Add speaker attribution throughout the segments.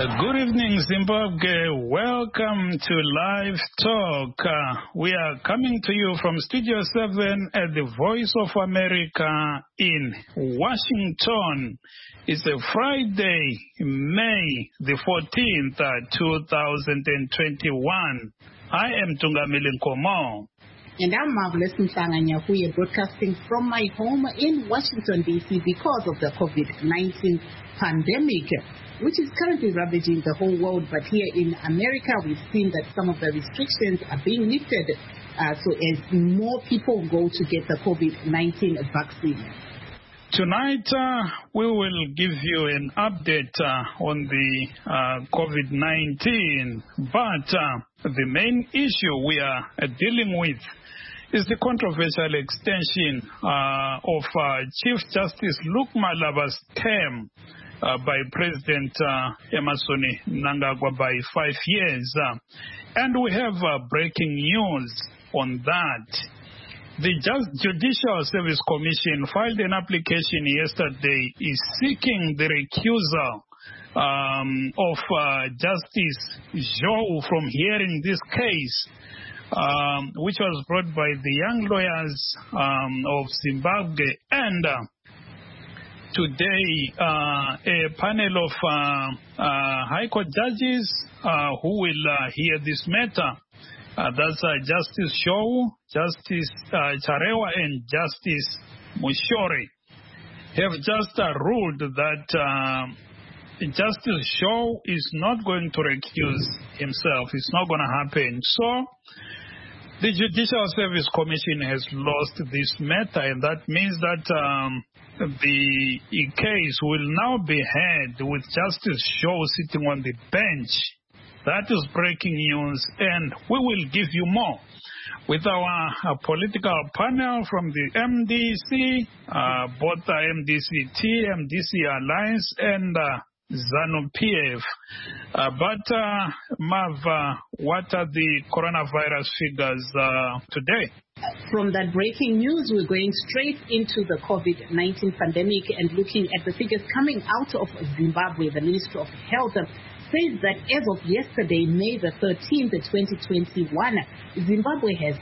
Speaker 1: Good evening, Zimbabwe. Welcome to Live Talk. We are coming to you from Studio 7 at the Voice of America in Washington. It's a Friday, May the 14th, 2021. I am Tungamile Nkomo.
Speaker 2: And I'm Marvelous Mhlanga Nyahuye, broadcasting from my home in Washington, D.C. because of the COVID-19 pandemic, which is currently ravaging the whole world. But here in America, we've seen that some of the restrictions are being lifted so as more people go to get the COVID-19 vaccine.
Speaker 1: Tonight, we will give you an update on the COVID-19, but the main issue we are dealing with is the controversial extension of Chief Justice Luke Malaba's term by President Emmerson Mnangagwa by 5 years. And we have breaking news on that. The Judicial Service Commission filed an application yesterday seeking the recusal of Justice Zhou from hearing this case, which was brought by the Young Lawyers of Zimbabwe. And today, a panel of High Court judges who will hear this matter, that's Justice Zhou, Justice Charewa, and Justice Mushori, have just ruled that Justice Zhou is not going to recuse himself. It's not going to happen. So the Judicial Service Commission has lost this matter, and that means that the case will now be heard with Justice Zhou sitting on the bench. That is breaking news, and we will give you more with our political panel from the MDC, both the MDC-T, MDC Alliance, and ZANU-PF. But, Mav, what are the coronavirus figures today?
Speaker 2: From that breaking news, we're going straight into the COVID-19 pandemic and looking at the figures coming out of Zimbabwe. The Ministry of Health says that as of yesterday, May the 13th, 2021, Zimbabwe has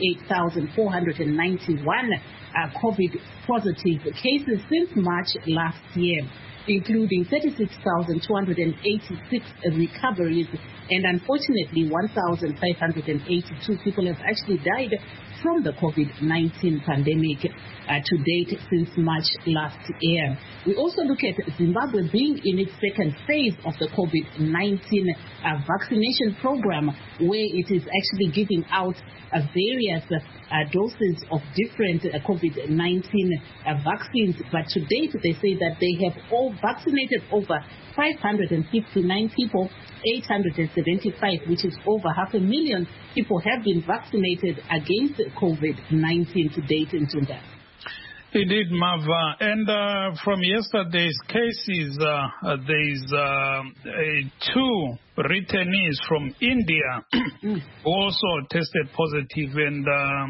Speaker 2: 38,491 COVID-positive cases since March last year, including 36,286 recoveries, and unfortunately 1,582 people have actually died from the COVID-19 pandemic to date since March last year. We also look at Zimbabwe being in its second phase of the COVID-19 vaccination program, where it is actually giving out various doses of different COVID-19 vaccines. But to date, they say that they have all vaccinated over 559 people, 875, which is over 500,000 people have been vaccinated against COVID-19 to date in Zunda.
Speaker 1: Indeed, Mava. And from yesterday's cases, there's 2 returnees from India who also tested positive, and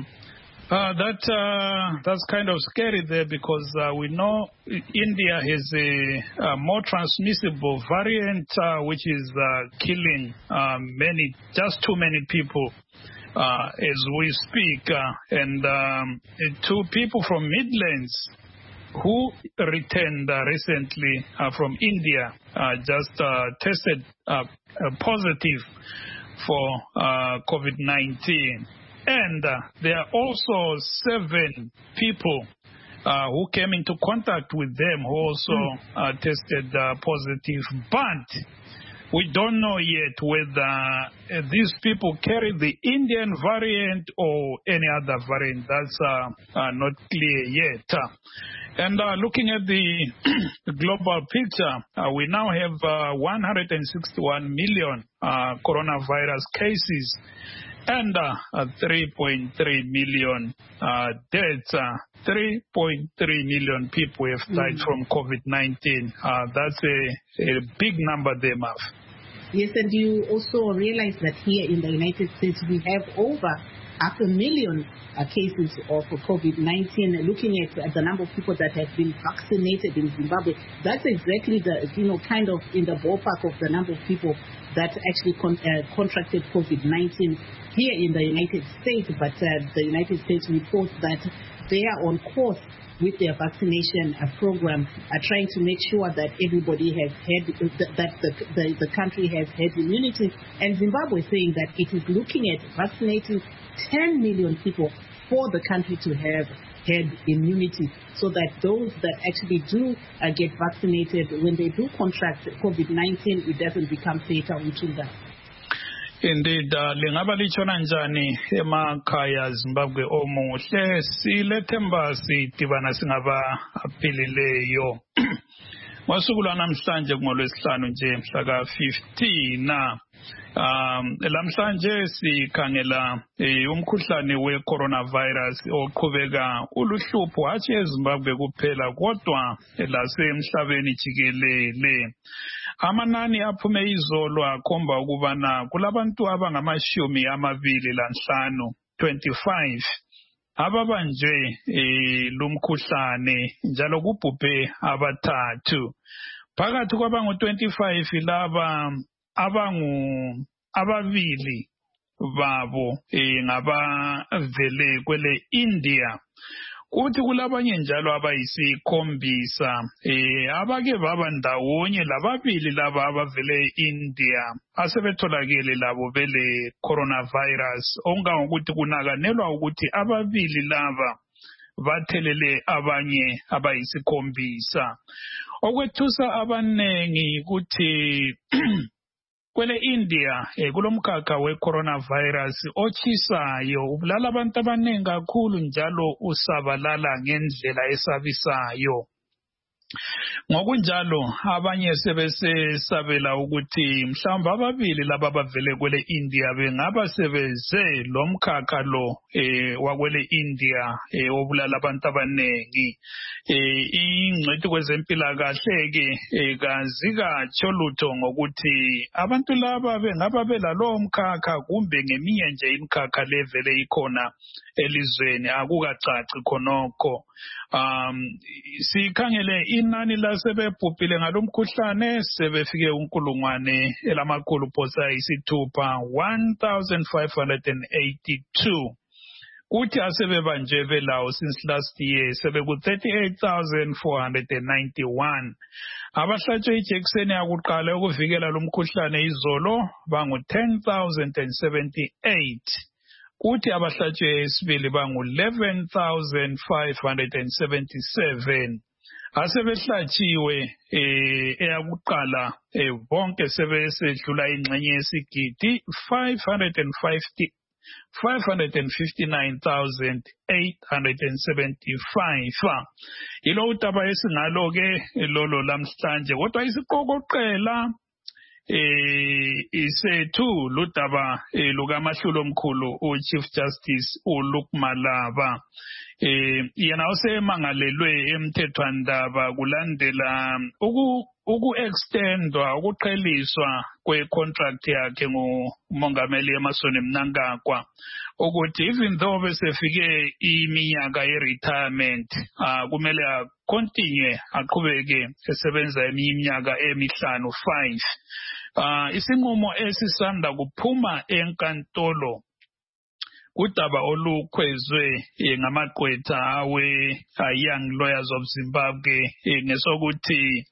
Speaker 1: that's kind of scary there, because we know India has a more transmissible variant which is killing just too many people as we speak. And 2 people from Midlands who returned recently from India just tested positive for COVID-19. And there are also 7 people who came into contact with them who also tested positive. But we don't know yet whether these people carry the Indian variant or any other variant. That's not clear yet. And looking at the global picture, we now have 161 million coronavirus cases and 3.3 million deaths. 3.3 million people have died from COVID-19. That's a big number there, Mav.
Speaker 2: Yes, and you also realize that here in the United States we have over 500,000 cases of COVID-19. Looking at the number of people that have been vaccinated in Zimbabwe, that's exactly the kind of in the ballpark of the number of people that actually contracted COVID-19 here in the United States. But the United States reports that they are on course with their vaccination program, trying to make sure that everybody has had, that the country has herd immunity. And Zimbabwe is saying that it is looking at vaccinating 10 million people for the country to have herd immunity, so that those that actually do get vaccinated, when they do contract COVID-19, it doesn't become fatal to them.
Speaker 1: Indeed, lingaba lichona njani emakhaya Zimbabwe omuhle silethemba sidibana singaba aphilileyo. Ngosuku lwanamhlanje ngolwesihlanu nje mhla ka-15 lamhlanje sikhangela umkhuhlane we-coronavirus oqhubeka uluhlupho hatshi eZimbabwe kuphela kodwa lasemhlabeni jikelele. Amanani aphume izolo akhomba ukubana kulabantu abangama-25 ababanjwe lumkhuhlane njalo kubhubhe abathathu. Phakathi kwabangu-25 laba ababili babo ngabavele kwele India. Kuthi kulabanye njalo abayisikhombisa abake baba ndawonye lababili laba abavele India asebetholakele labo bele coronavirus, okungangokuthi kunakanelwa ukuthi ababili laba bathelele abanye abayisikhombisa. Okwethusa abanengi ukuthi kwele India kulomkhakha we-coronavirus otshisayo ubulala abantu abanengi kakhulu njalo usabalala ngendlela esabisayo. Ngokunjalo abanye sebesesabela ukuthi mhlawumbe ababili laba bavele kwele India bengaba sebeze lomkhakha lo wakwele India obulala abantu abanengi. Ingcwethi kwezempilakahle ke kazikatsho lutho ngokuthi abantu laba bengaba belalowo mkhakha kumbe ngeminye nje imkhakha levele ikhona elizweni, akukacaci khonokho. Sikhangele inani lasebebhubhile ngalomkhuhlane sebefike 1,686. Kuthi asebebanjwe belawo since last year sebeku-38,491. Abahlatshwe ijekiseni yakuqala yokuvikela lomkhuhlane izolo bangu-10,078. Kuthi abahlatshwe esibili bangu-11,577. Asebehlatshiwe eyakuqala bonke sebesedlula ingxenye yesigidi 559,875. Ilo udaba esingalo ke lolo lamhlanje, kodwa isiqokoqela isethu ludaba lukamahlulo omkhulu uChief Justice uLuke Malaba. Yena osemangalelwe emthethwandaba kulandela uku-extendwa ukuqheliswa kwe-contract yakhe ngumongameli Emmerson Mnangagwa ukuthi even though besefike iminyaka ye-retirement kumele continue aqhubeke esebenza iminyaka emihlanu 5. Isinqumo esisanda kuphuma enkantolo udaba olukhwezwe ngamagqwetha awe-Young Lawyers of Zimbabwe ngesokuthi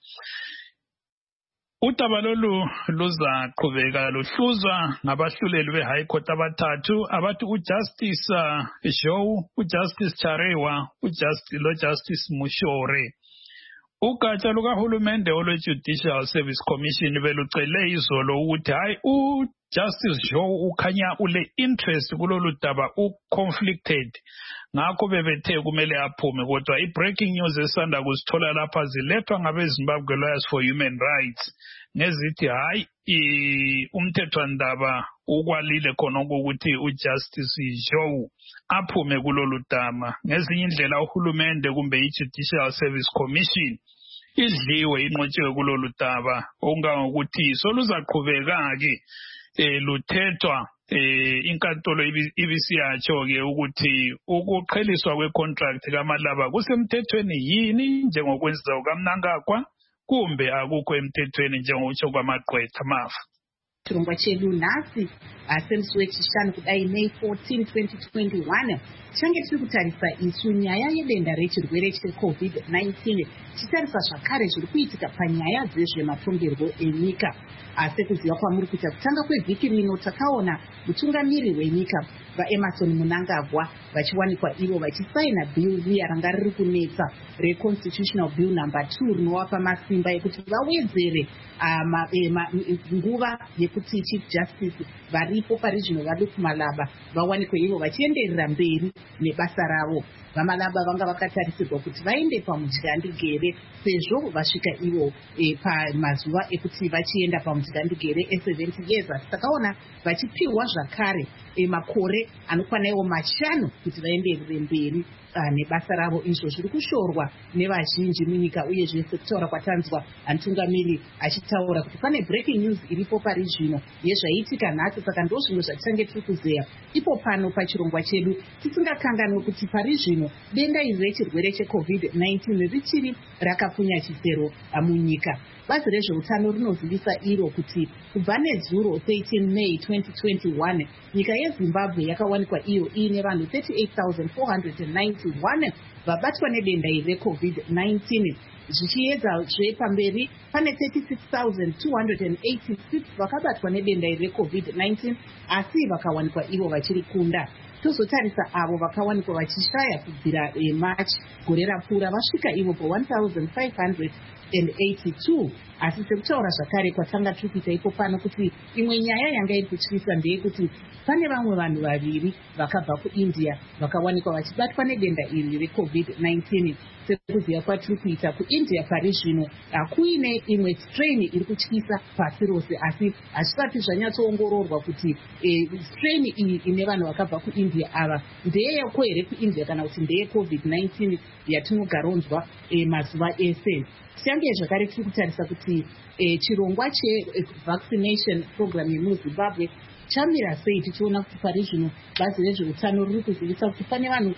Speaker 1: udaba lolu luzaqhubeka luhluzwa ngabahluleli be-High Court abathathu abathi uJustice Joe, uJustice Charewa, lo-Justice Mushore. Ugatsha lukahulumende olwe-Judicial Service Commission belucele izolo ukuthi hayi uJustice Joe ukhanya ule interest kulolu daba u-conflicted, ngakho bebethe kumele aphume. Kodwa i-breaking news esanda kusithola lapha zilethwa ngabe-Zimbabwe Lawyers for Human Rights ngezithi hayi umthethwandaba ukwalile khonoko ukuthi uJustice Joe aphume kulolu daba. Ngezinye indlela uhulumende kumbe i-Judicial Service Commission idliwe inqotshiwe kulolu daba, okungangokuthi soluzaqhubeka-ke luthethwa inkantolo ibisiyatsho-ke ukuthi ukuqheliswa kwe-contract kaMalaba kusemthethweni yini njengokwenziwa kukaMnangagwa kumbe akukho emthethweni njengokutsho kwamagqwetha Mafa.
Speaker 2: Chirongwa chedu nhasi sensi wechishanu kudai May 14, 2021 tichange tiri kutarisa isu nyaya yedenda rechirwere cheCovid-19 tichitarisa zvakare zviri kuitika panyaya dzezvematongerwo enyika. Sekuziva kwamuri kuita kutanga kwevhiki rino takaona mutungamiri wenyika vaEmmerson Mnangagwa vachiwanikwa ivo vachisaina bill riya ranga riri kunetsa reconstitutional bill number 2 rinovapa masimba ekuti vawedzere nguva yekuti chief justice varipo parizvino vadu kuMalaba vawanikwe ivo vachienderera mberi nebasa ravo. VaMalaba vanga vakatarisirwa kuti vaende pamudyandegere sezvo vasvika ivo pamazuva ekuti vachienda pamudyandegere 70 years. Asi takaona vachipiwa zvakare makore anokwana iwo 5 kuti vaenderere mberi nebasa ravo. Izvo zviri kushorwa nevazhinji munyika uyezve sekutaura kwatanzwa mutungamiri achitaura kuti pane breaking news iripo pari zvino yezvaiitika nhasi. Saka ndo zvimwe zvatichange tiri kuzeya ipo pano pachirongwa chedu tisingakanganwe kuti pari zvino denda iri rechirwere cheCovid-19 richiri rakapfunya chisero munyika. Bazi rezveutano rinozivisa iro kuti kubva nedzuro 13 May 2021 nyika yeZimbabwe yakawanikwa iyo iine vanhu 38,491 vabatwa nedenda iri reCovid-19. Zvichiedzazve pamberi pane 36,286 vakabatwa nedenda iri reCovid-19 asi vakawanikwa ivo vachiri kunda. Tozotarisa avo vakawanikwa vachishaya kubvira March gore rapfuura vasvika ivo po 1,582. Asi sekutaura zvakare kwatanga tiri kuita ipo pano kuti imwe nyaya yanga iri kutyisa ndeyekuti pane vamwe vanhu vaviri vakabva kuIndia vakawanikwa vachibatwa nedenda iri reCovid-19. Sekuziva kwatiri kuita kuIndia pari zvino kuine imwe strain iri kutyisa pasi rose, asi hazvisati zvanyatsoongororwa kuti strain iyi ine vanhu vakabva kuIndia ava ndeyeko here kuIndia kana kuti ndeye COVID-19 yatinogaronzwa mazuva ese. Tichange zvakare tiri kutarisa kuti chirongwa chevaccination program yemuZimbabwe chamira sei, tichiona kuti pari zvino bazi rezveutano riri kuzivisa kuti pane vanhu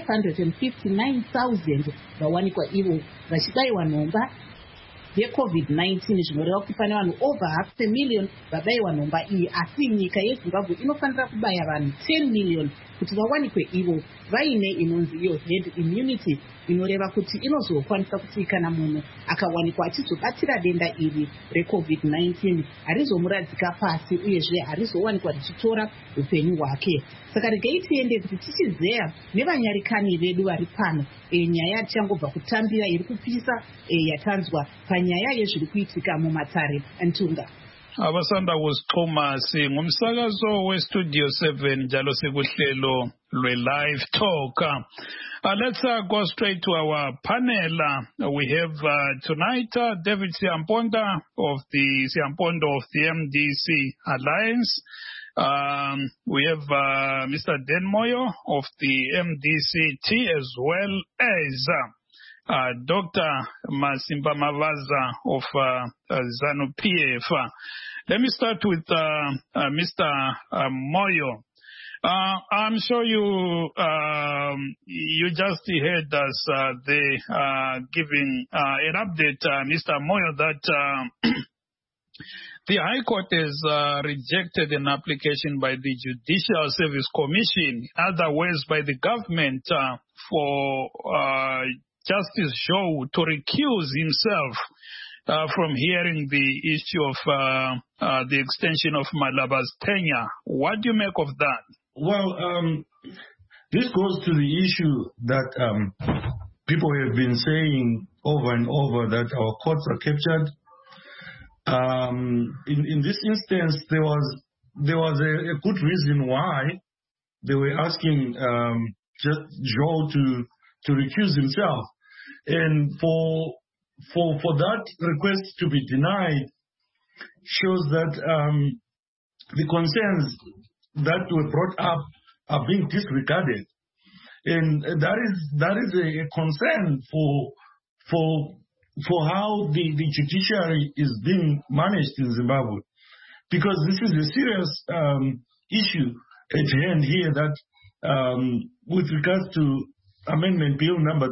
Speaker 2: 559,000 vawanikwa ivo vachibayiwa nhomba yeCovid-19, zvinoreva kuti pane vanhu over 500,000 vabayiwa nhomba iyi. Asi nyika yeZimbabwe inofanira kubaya vanhu 10 million kuti vawanikwe ivo vaine inonzi iyo herd immunity, inoreva kuti inozokwanisa kuti kana munhu akawanikwa achizobatira denda iri reCovid-19 harizomuradzika pasi uyezve harizowanikwa richitora upenyu hwake. Saka regai tiende kuti tichizeya nevanyarikani vedu vari pano nyaya tichangobva kutambira iri kupisa yatanzwa panyaya yezviri kuitika mumatare Ntunga.
Speaker 1: Abasanda kusixhuma ngumsakazo weStudio 7 njalo sikuhlelo lwe-live talk. Let's go straight to our panel. We have tonight David Siamponda of the MDC Alliance. We have Mr. Den Moyo of the MDC-T, as well as Dr. Masimba Mavaza of ZANU-PF. Let me start with Mr. Moyo. I'm sure you just heard us giving an update, Mr. Moyo, that the High Court has rejected an application by the Judicial Service Commission, in other words, by the government, for Justice Zhou to recuse himself from hearing the issue of the extension of Malaba's tenure. What do you make of that?
Speaker 3: Well, this goes to the issue that people have been saying over and over, that our courts are captured. In this instance, there was a good reason why they were asking Zhou to recuse himself, and for that request to be denied shows that the concerns that were brought up are being disregarded, and that is a concern for how the judiciary is being managed in Zimbabwe, because this is a serious issue at hand here that with regards to Amendment Bill number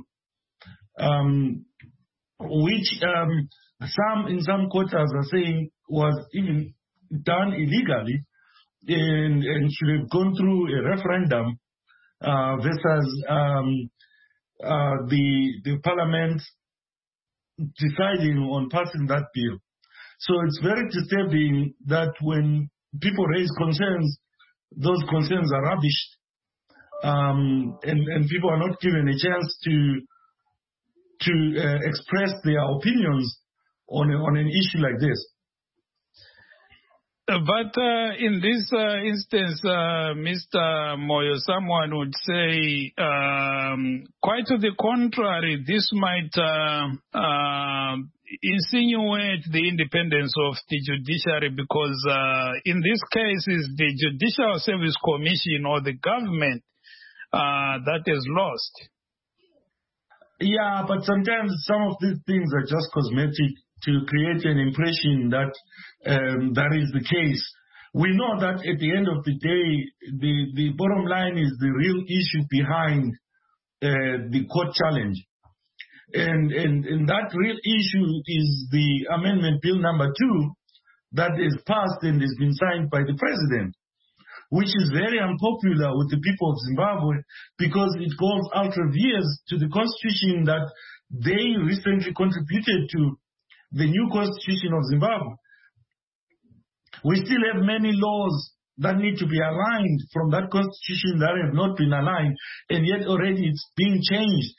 Speaker 3: 2, which in some quarters are saying was even done illegally and should have gone through a referendum versus the Parliament deciding on passing that bill. So it's very disturbing that when people raise concerns, those concerns are rubbished, and people are not given a chance to express their opinions on an issue like this.
Speaker 1: But in this instance, Mr. Moyo, someone would say, quite to the contrary, this might insinuate the independence of the judiciary, because in this case is the Judicial Service Commission or the government that is lost.
Speaker 3: Yeah, but sometimes some of these things are just cosmetic to create an impression that that is the case. We know that at the end of the day, the bottom line is the real issue behind the court challenge. And that real issue is the Amendment Bill number 2 that is passed and has been signed by the President, which is very unpopular with the people of Zimbabwe because it goes ultra-vires to the constitution that they recently contributed to, the new constitution of Zimbabwe. We still have many laws that need to be aligned from that constitution that have not been aligned, and yet already it's being changed.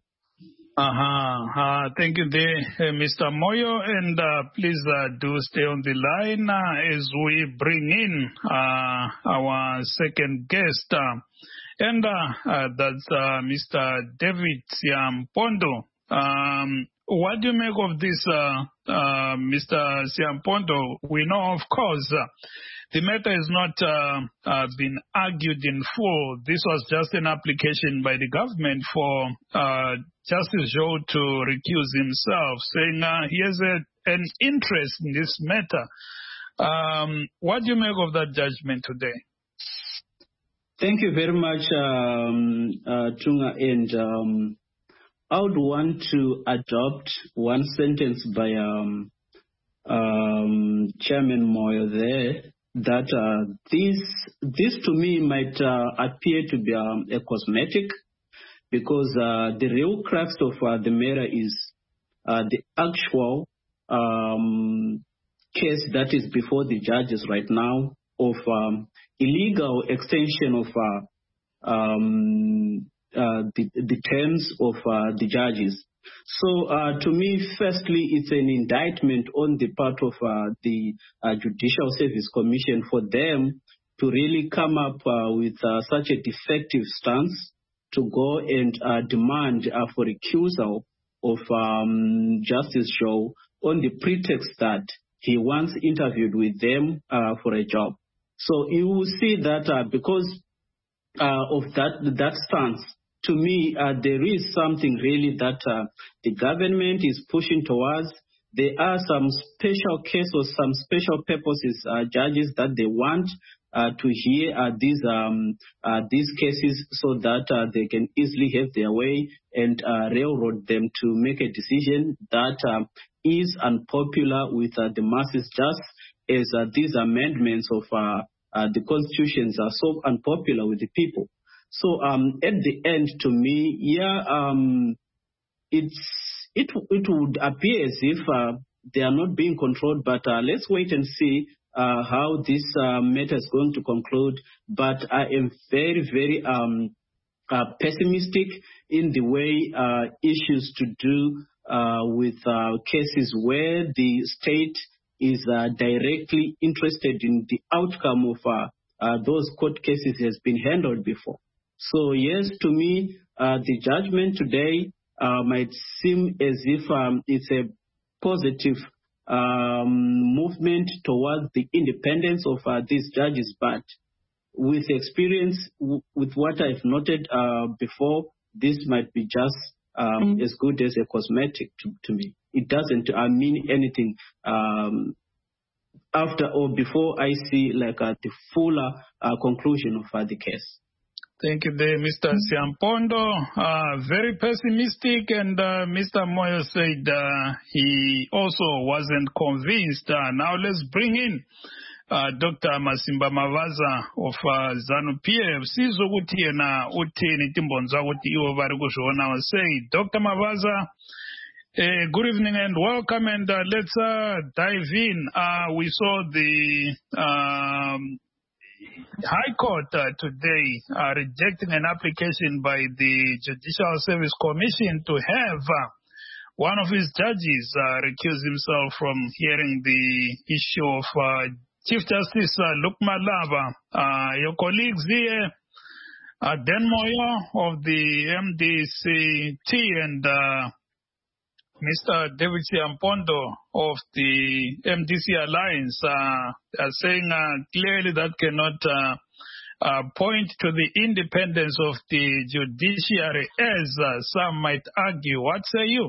Speaker 1: Thank you there, Mr. Moyo, and please do stay on the line as we bring in our second guest, and that's Mr. David Siampondo. What do you make of this, Mr. Siampondo? We know, of course, the matter has not been argued in full. This was just an application by the government for Justice Joe to recuse himself, saying he has an interest in this matter. What do you make of that judgment today?
Speaker 4: Thank you very much, Tunga. And I would want to adopt one sentence by Chairman Moyo there, that this to me might appear to be a cosmetic, because the real crux of the matter is the actual case that is before the judges right now of illegal extension of the terms of the judges. So to me, firstly, it's an indictment on the part of the Judicial Service Commission for them to really come up with such a defective stance to go and demand for recusal of Justice Joe on the pretext that he once interviewed with them for a job. So you will see that because of that stance, to me, there is something really that the government is pushing towards. There are some special cases or some special purposes, judges, that they want to hear these cases so that they can easily have their way and railroad them to make a decision that is unpopular with the masses, just as these amendments of the constitutions are so unpopular with the people. So at the end, to me, it would appear as if they are not being controlled, but let's wait and see how this matter is going to conclude. But I am very, very pessimistic in the way issues to do with cases where the state is directly interested in the outcome of those court cases has been handled before. So yes, to me, the judgment today might seem as if it's a positive movement towards the independence of these judges. But with experience, with what I've noted before, this might be just as good as a cosmetic to me. It doesn't mean anything after or before I see the fuller conclusion of the case.
Speaker 1: Thank you, Mr. Siampondo. Very pessimistic, and Mr. Moyo said he also wasn't convinced. Now let's bring in Dr. Masimba Mavaza of ZANU-PF. Sizokuthi yena uthini timbonza ukuthi iwo bari kuzviona. Say, Dr. Mavaza, good evening and welcome, and let's dive in. We saw the High Court today rejecting an application by the Judicial Service Commission to have one of his judges recuse himself from hearing the issue of Chief Justice Luke Malaba. Your colleagues here, Dan Moyo of the MDCT and Mr. David Siampondo of the MDC Alliance are saying clearly that cannot point to the independence of the judiciary, as some might argue. What say you?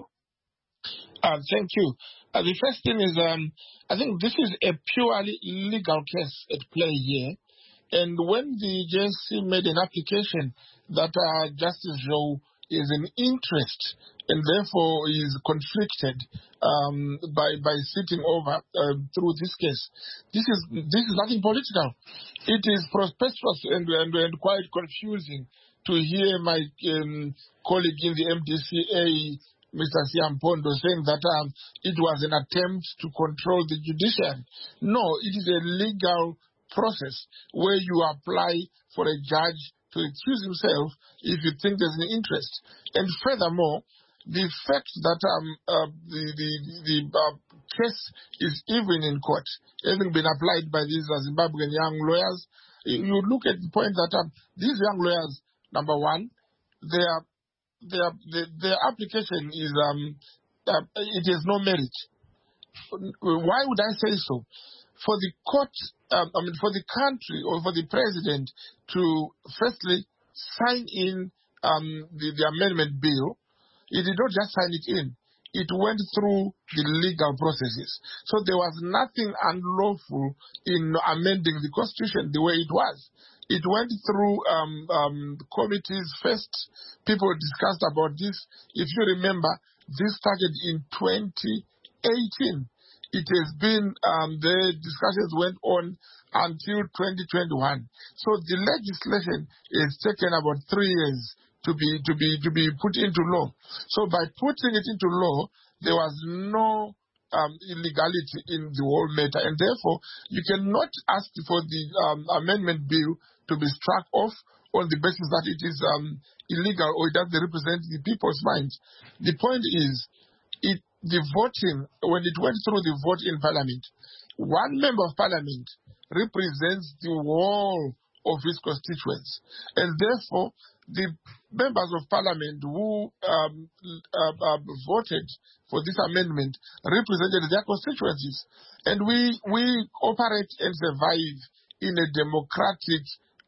Speaker 5: Thank you. The first thing is, I think this is a purely legal case at play here. And when the JSC made an application that Justice Joe is an interest and therefore is conflicted by sitting over through this case, this is nothing political. It is prosperous and quite confusing to hear my colleague in the MDCA, Mr. Siampondo, saying that it was an attempt to control the judiciary. No, it is a legal process where you apply for a judge to excuse himself if you think there's an interest. And furthermore, the fact that the case is even in court, having been applied by these Zimbabwean young lawyers, you look at the point that these young lawyers, number one, their application is it has no merit. Why would I say so? For the court, for the country or for the president to firstly sign in the amendment bill, he did not just sign it in. It went through the legal processes. So there was nothing unlawful in amending the Constitution the way it was. It went through committees first. People discussed about this. If you remember, this started in 2018. It has been, the discussions went on until 2021. So the legislation is taken about 3 years to be put into law. So by putting it into law, there was no illegality in the whole matter, and therefore you cannot ask for the amendment bill to be struck off on the basis that it is illegal or it doesn't represent the people's minds. The point is, the voting, when it went through the vote in Parliament, one member of Parliament represents the whole of his constituents, and therefore the members of Parliament who voted for this amendment represented their constituencies, and we operate and survive in a democratic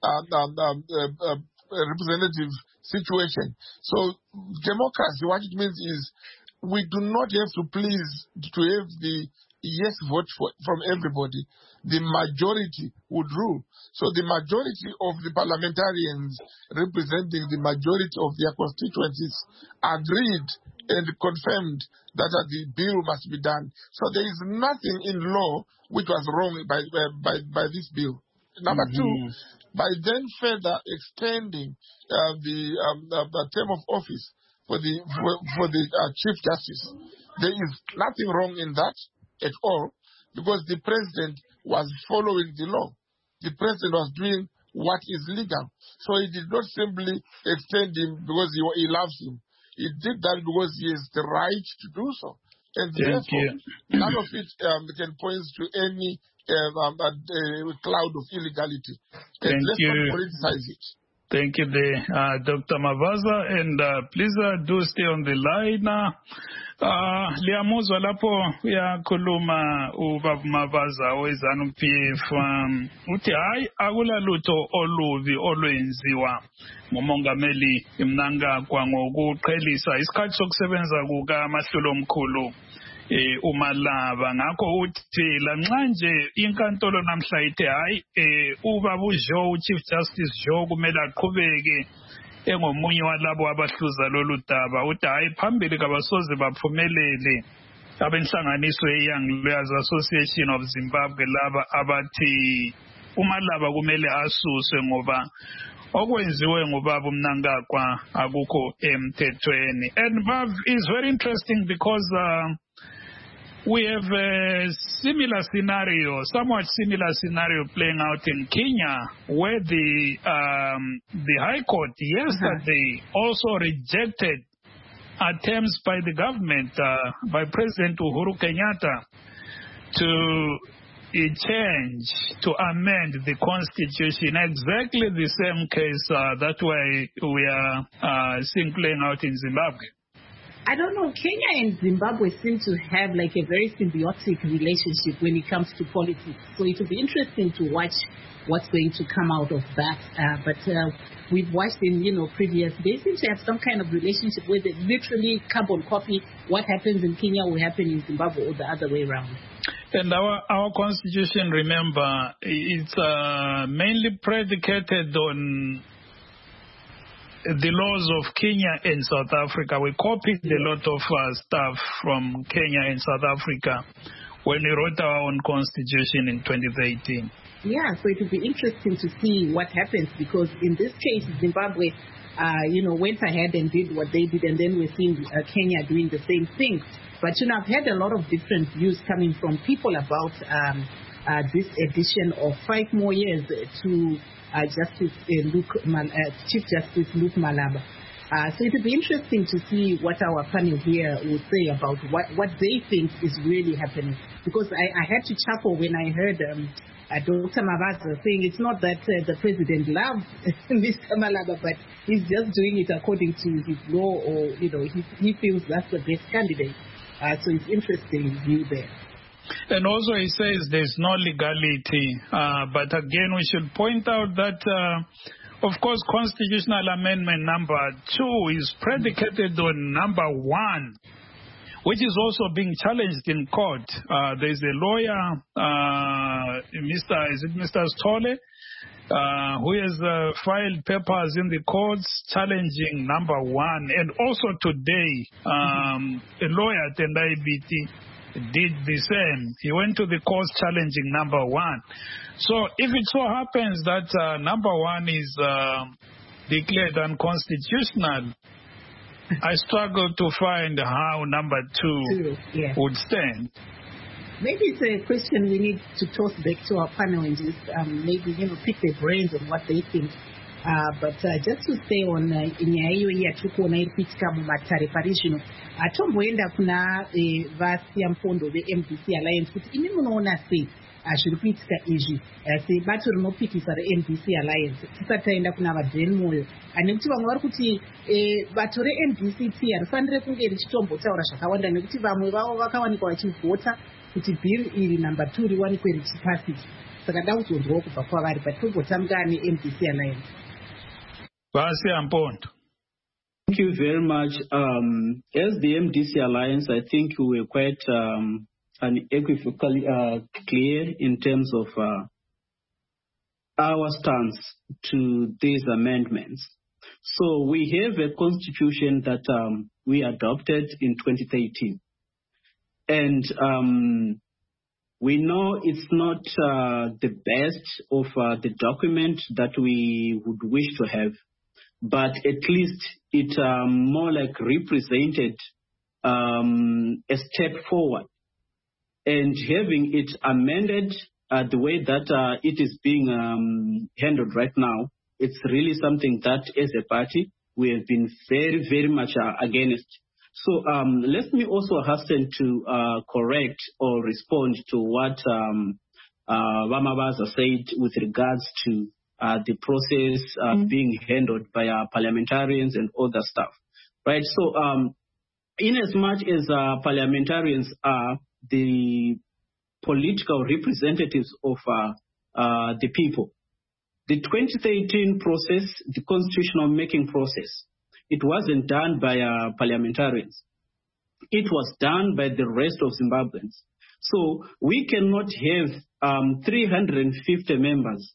Speaker 5: representative situation. So democracy, what it means is we do not have to please to have the yes vote from everybody. The majority would rule. So the majority of the parliamentarians representing the majority of their constituencies agreed and confirmed that the bill must be done. So there is nothing in law which was wrong by this bill. Number two, by then further extending the term of office for the Chief Justice, there is nothing wrong in that at all, because the president was following the law. The president was doing what is legal. So he did not simply extend him because he loves him. He did that because he has the right to do so. And therefore, none of it can point to any cloud of illegality. And let's not politicize it.
Speaker 1: Thank you, Dr. Mavaza, and please do stay on the line. Liyamuzwa lapho uyakhuluma uBaba Mavaza we-ZANU-PF uthi hayi akulalutho olubi olwenziwa ngumongameli Mnangagwa ngokuqhelisa isikhathi sokusebenza kukaMahluli omkhulu uMalaba ngakho uthi lamhlanje inkantolo namhla ithe hayi ubaba uJoe Chief Justice Joe kumele aqhubeke engomunye walabo abahluza lolu daba uthi hayi phambili kabasoze baphumelele abenhlanganiso ye-Young Lawyers Association of Zimbabwe laba abathi uMalaba kumele asuswe ngoba okwenziwe ngubaba uMnangagwa akukho emthethweni. And Vav is very interesting because we have a somewhat similar scenario playing out in Kenya, where the High Court yesterday also rejected attempts by the government, by President Uhuru Kenyatta, to to amend the constitution. Exactly the same case that we are seeing playing out in Zimbabwe.
Speaker 2: I don't know. Kenya and Zimbabwe seem to have like a very symbiotic relationship when it comes to politics. So it will be interesting to watch what's going to come out of that. But we've watched in previous. They seem to have some kind of relationship where they literally carbon copy what happens in Kenya will happen in Zimbabwe or the other way around.
Speaker 1: And our constitution, remember, it's mainly predicated on the laws of Kenya and South Africa. We copied a lot of stuff from Kenya and South Africa when we wrote our own constitution in 2018.
Speaker 2: Yeah, so it will be interesting to see what happens because in this case, Zimbabwe, went ahead and did what they did, and then we're seeing Kenya doing the same thing. But, I've had a lot of different views coming from people about this addition of 5 more years to Chief Justice Luke Malaba. So it will be interesting to see what our panel here will say about what they think is really happening. Because I had to chuckle when I heard Dr. Mabaza saying it's not that the president loves Mr. Malaba, but he's just doing it according to his law, or he feels that's the best candidate. So it's interesting view there.
Speaker 1: And also he says there's no legality. But again, we should point out that, of course, constitutional amendment number 2 is predicated on number 1, which is also being challenged in court. There's a lawyer, Mr. Stole, who has filed papers in the courts challenging number 1. And also today, a lawyer at NIBT did the same. He went to the courts challenging number 1. So if it so happens that number 1 is declared unconstitutional, I struggle to find how number 2 would stand.
Speaker 2: Maybe it's a question we need to toss back to our panel and just maybe pick their brains on what they think. But just to stay on inyaya iyo yatiri kuona iri kuitika mumatare pari zvino tomboenda kuna vasiya mpondo veMDC Alliance kuti imi munoona sei zviri kuitika izvi sebato rinopikisa reMDC Alliance tisati taenda kuna vaDan Moyo nekuti vamwe vari kuti bato reMDC harifanire kunge richitombotaura zvakawanda nekuti vamwe vavo vakawanikwa vachivhota kuti bhiri iri namba 2 riwanikwe richipasika. Saka da kuzonzwawo kubva kwavari but tombotanga neMDC Alliance.
Speaker 4: Thank you very much. As the MDC Alliance, I think we were quite unequivocally clear in terms of our stance to these amendments. So we have a constitution that we adopted in 2013. And we know it's not the best of the document that we would wish to have, but at least it more like represented a step forward. And having it amended the way that it is being handled right now, it's really something that as a party we have been very, very much against. So let me also hasten to correct or respond to what Vamabaza said with regards to the process being handled by our parliamentarians and other stuff, right? So in as much as parliamentarians are the political representatives of the people, the 2013 process, the constitutional making process, it wasn't done by parliamentarians. it was done by the rest of Zimbabweans. So we cannot have 350 members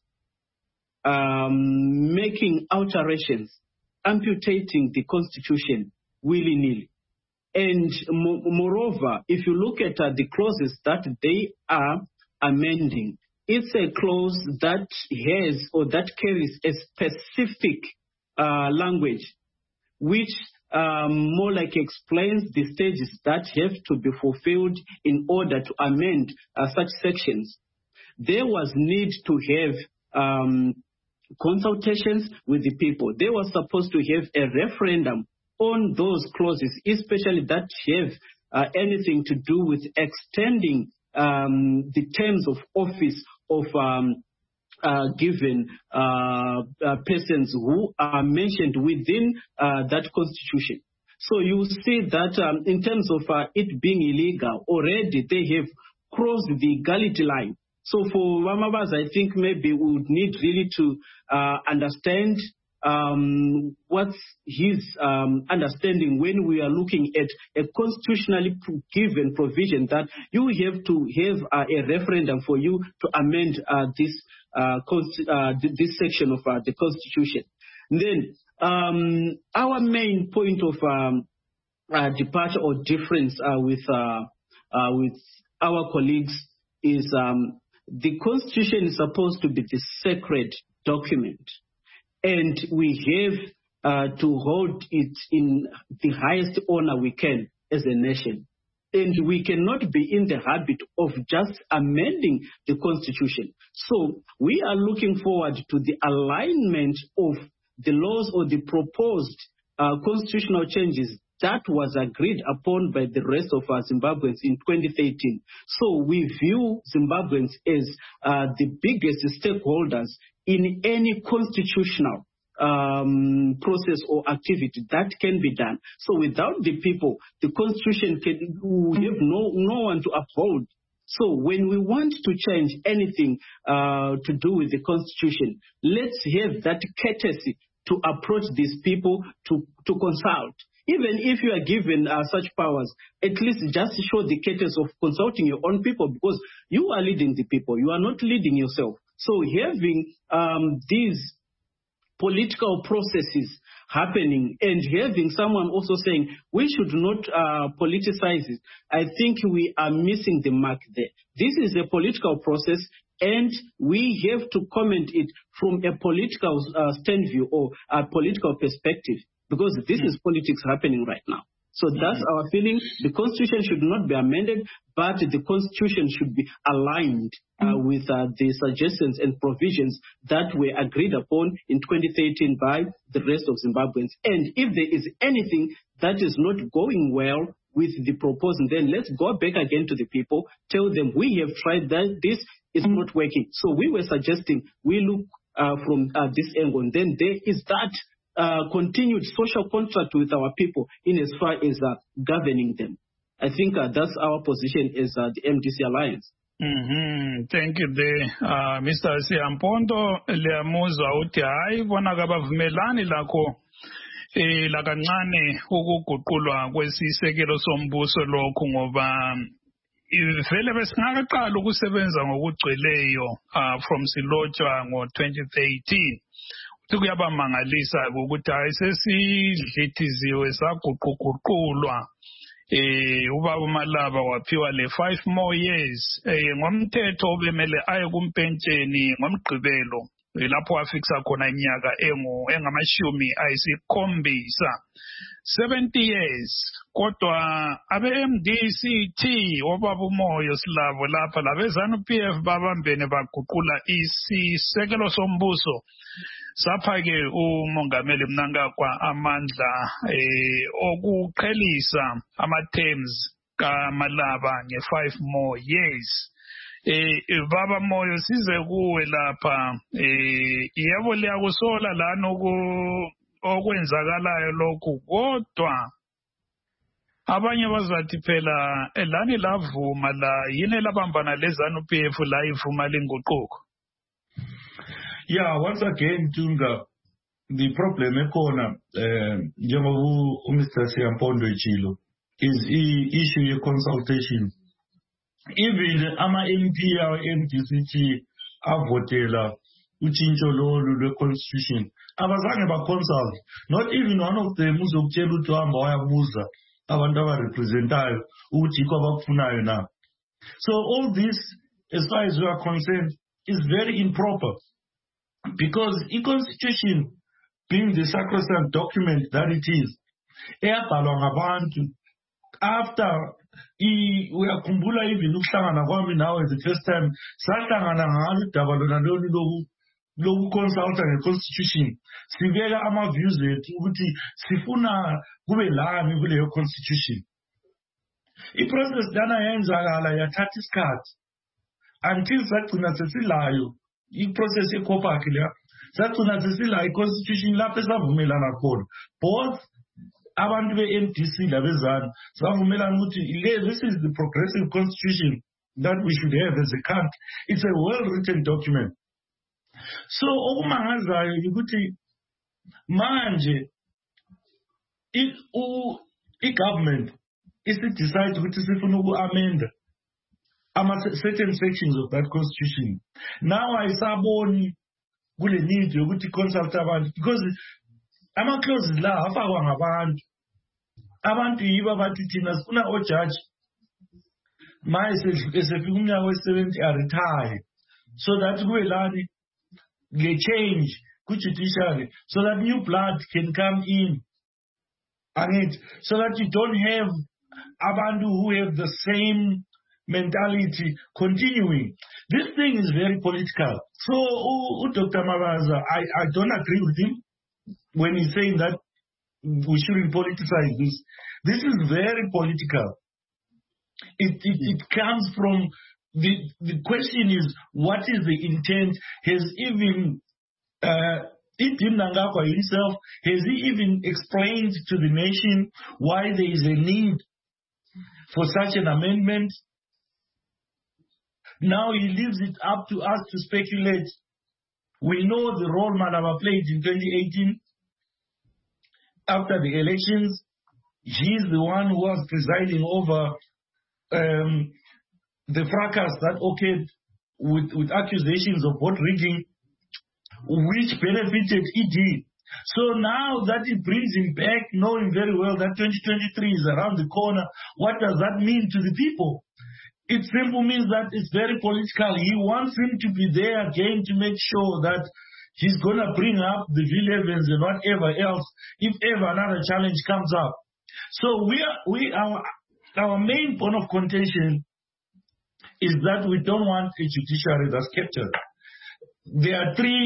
Speaker 4: making alterations, amputating the constitution willy-nilly. And moreover, if you look at the clauses that they are amending, it's a clause that has or that carries a specific language, which more like explains the stages that have to be fulfilled in order to amend such sections. There was need to have consultations with the people. They were supposed to have a referendum on those clauses, especially that have anything to do with extending the terms of office of given persons who are mentioned within that constitution. So you see that in terms of it being illegal, already they have crossed the equality line. So for Ramabaz, I think maybe we would need really to understand what's his understanding when we are looking at a constitutionally given provision that you have to have a referendum for you to amend this section of the Constitution. And then our main point of departure or difference with our colleagues is the Constitution is supposed to be the sacred document, and we have to hold it in the highest honor we can as a nation. And we cannot be in the habit of just amending the Constitution. So we are looking forward to the alignment of the laws or the proposed constitutional changes that was agreed upon by the rest of our Zimbabweans in 2013. So we view Zimbabweans as the biggest stakeholders in any constitutional process or activity that can be done. So without the people, the Constitution will have no one to uphold. So when we want to change anything to do with the Constitution, let's have that courtesy to approach these people to consult. Even if you are given such powers, at least just show the courtesy of consulting your own people, because you are leading the people. You are not leading yourself. So having these political processes happening and having someone also saying we should not politicize it, I think we are missing the mark there. This is a political process, and we have to comment it from a political stand view or a political perspective, because this is politics happening right now. So that's our feeling. The Constitution should not be amended, but the Constitution should be aligned with the suggestions and provisions that were agreed upon in 2013 by the rest of Zimbabweans. And if there is anything that is not going well with the proposal, then let's go back again to the people, tell them we have tried that, this is not working. So we were suggesting we look from this angle, and then there is that continued social contract with our people in as far as governing them. I think that's our position as the MDC Alliance.
Speaker 1: Thank you, Mr. Siyampondo. Liyamuza uthi hayi bona kabavumelani lakho lakancane ukuguqulwa kwesisekelo sombuso lokhu, ngoba vele besingaqala ukusebenza ngokugcweleyo from silotshwa ngo-2013. Kuyabamangalisa ukuthi sesisidlithiziwe saguquguqulwa. Ubaba uMalaba waphiwa le 5 more years ngomthetho obemele aye kumpentsheni ngomgqibelo, lapho wafikisa khona iminyaka engamashumi ayisikhombisa, 70 years. Kodwa abe-MDCT obaba uMoyo Silavo lapha labe-ZANU-PF babambene baguqula isisekelo sombuso. Sapha-ke umongameli Mnangagwa amandla okuqhelisa ama-terms kaMalaba nge-5 more years. Baba Moyo, size kuwe lapha, yebo liyakusola lana okwenzakalayo lokhu, kodwa abanye bazathi phela lani lavuma la yini labambana leZANU-PF la ivuma lenguquko.
Speaker 3: Yeah, once again, Tunga, the problem ekhona njengoba uMr. Siyampondo echilo is issue a consultation. Even ama MP or MDCT avotela uchincho lolu le constitution. Abazange ba consult. Not even one of them uzokutshela ukuthi hamba wayabuza abantu abarepresentayo ukuthi kwabakufunayo na. So all this, as far as we are concerned, is very improper, because the constitution, being the sacrosanct document that it is, after uyakhumbula even ukuhlangana kwami nawe the first time sahlangana ngalo udaba lona lolu lokuconsulta nge-constitution, sibeka ama-views ethu ukuthi sifuna kube lani kuleyo constitution. I-process lana yenzakala yathatha isikhathi until sagcina sesilayo i-process ye-COPAC leya, sagcina sesilayo i-constitution lapho esavumelana khona both abantu be-MDC labezana savumelana ukuthi this is the progressive constitution that we should have as a country. It's a well-written document. So okumangazayo ukuthi manje i-government isi-decide ukuthi sifuna uku-amenda certain sections of that constitution. Now ayisaboni kule need yokuthi consult abantu, because ama-clauses la afakwa ngabantu. Abantu yibo abathi thina sifuna ojaji ma esefika umnyaka we-70 aretire, so that kube lani le change ku-judiciary, so that new blood can come in, and so that you don't have abantu who have the same mentality continuing. This thing is very political. So Dr. Mabaza, I don't agree with him when he's saying that we shouldn't politicize this. This is very political. It comes from the question is, what is the intent? Has even Itim Nangakwa himself, has he even explained to the nation why there is a need for such an amendment? Now he leaves it up to us to speculate. We know the role Malaba played in 2018 after the elections. He's the one who was presiding over the fracas that occurred with accusations of vote rigging, which benefited ED. So now that it brings him back, knowing very well that 2023 is around the corner, what does that mean to the people? It simply means that it's very political. He wants him to be there again to make sure that he's going to bring up the V11s and whatever else if ever another challenge comes up. So our main point of contention is that we don't want a judiciary that's captured. There are three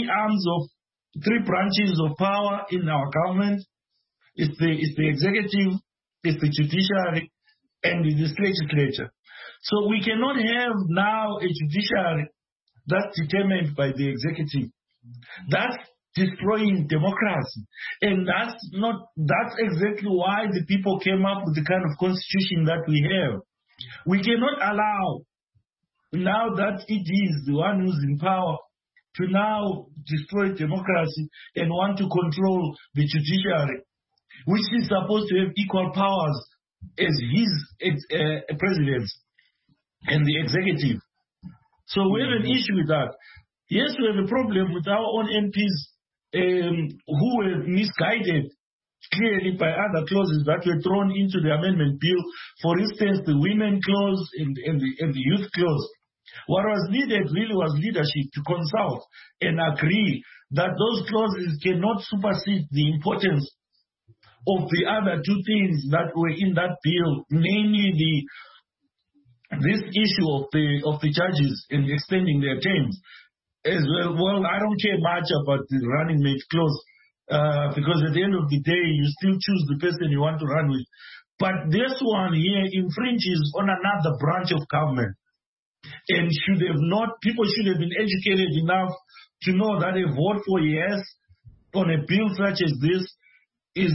Speaker 3: branches of power in our government. It's the executive, it's the judiciary, and it's the legislature. So we cannot have now a judiciary that's determined by the executive. That's destroying democracy. And that's exactly why the people came up with the kind of constitution that we have. We cannot allow, now that it is the one who's in power, to now destroy democracy and want to control the judiciary, which is supposed to have equal powers as his president and the executive. So we have an issue with that. Yes, we have a problem with our own MPs who were misguided clearly by other clauses that were thrown into the amendment bill. For instance, the women clause and the youth clause. What was needed really was leadership to consult and agree that those clauses cannot supersede the importance of the other two things that were in that bill, namely this issue of the judges and extending their terms. As well, I don't care much about the running mate clause because at the end of the day, you still choose the person you want to run with. But this one here infringes on another branch of government, and people should have been educated enough to know that a vote for yes on a bill such as this is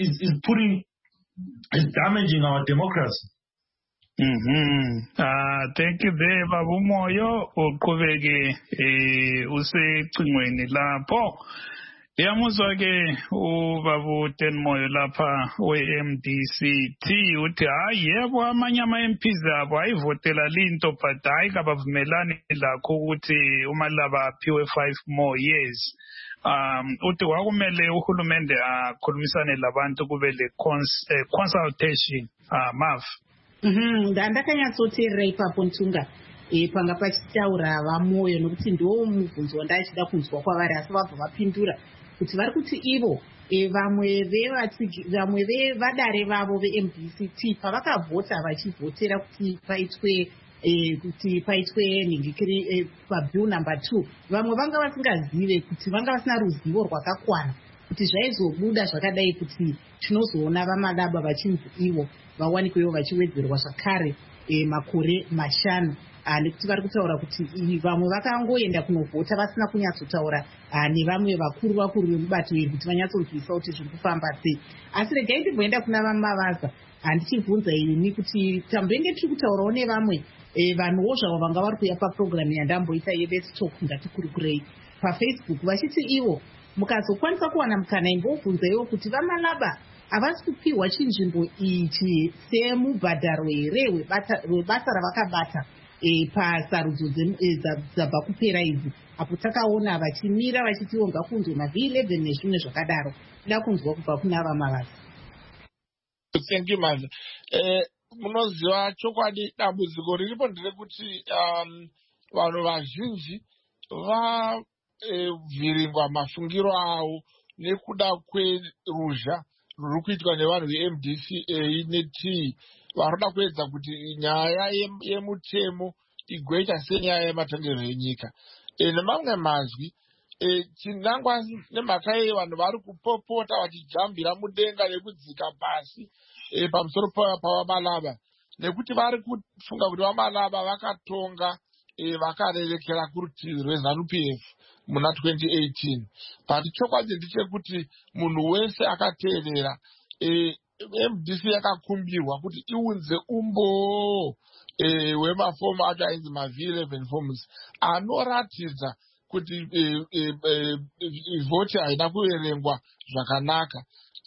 Speaker 3: damaging our democracy.
Speaker 1: Thank you very much, Babumoyo, uqhubeke usecingweni lapho. Yamuzwa-ke ubaba Tenmoyo lapha we-MDC-T uthi hayi yebo amanye ama-MPs abo ayivotela linto but hayi kabavumelani lakho ukuthi uMalaba aphiwe 5 more years. Uthi kwakumele uhulumende akhulumisane labantu kube le consultation Mav.
Speaker 2: Ndakanyatsoteerera ipapo Ntunga panga pachitaura vaMoyo nokuti ndo mubvunzo wandachida kunzwa kwavari asi vabva vapindura kuti vari kuti ivo vamwe vevadare vavo veMDC-T pavakavhota vachivhotera kuti paitwe nhingikiri pabill number 2 vamwe vanga vasingazive kuti vanga vasina ruzivo rwakakwana kuti zvaizobuda zvakadai kuti tinozoona vaMalaba vachinzi ivo vawanikwewo vachiwedzerwa zvakare makore 5 nekuti vari kutaura kuti vamwe vakangoenda kunovhota vasina kunyatsotaura nevamwe vakuru vemubato iri kuti vanyatsonzwisa kuti zviri kufamba sei. Asi regai ndimboenda kuna vaMavaza ndichibvunza ini kuti tambenge tiri kutaurawo nevamwe vanhuwo zvavo vanga vari kuuya papurogiramu yandamboita yeLet's Talk ngatikurikurei paFacebook vachiti ivo mukazokwanisa kuwana mukana imbobvunzaiwo kuti vaMalaba havasi kupiwa chinzvimbo ichi semubhadharo here webasa ravakabata pasarudzo dzabva kupera idzi apo takaona vachimira vachitiwo ngakunzwe maV11 nezvimwe zvakadaro. Ida kunzwa kubva kuna vaMavaza.
Speaker 5: Thank you, Maza. Munoziva chokwadi dambudziko riripo nderekuti vanhu vazhinji vavhiringwa mafungiro avo nekuda kweruzha ruri kuitwa nevanhu veMDC-A neT varoda kuedza kuti nyaya yemutemo igoita senyaya yematongerwo enyika. Nemamwe mazwi chinangwa nemhaka yei vanhu vari kupopota vachijambira mudenga nekudzika pasi pamusoro pavaMalaba nekuti vari kufunga kuti vaMalaba vakatonga vakarerekera kurutivi rweZANU-PF muna 2018 but chokwadi ndechekuti munhu wese akateerera MDC yakakumbirwa kuti iunze umbo hwemafomu acho ainzi maV11 forms anoratidza kuti vhoti haina kuverengwa zvakanaka.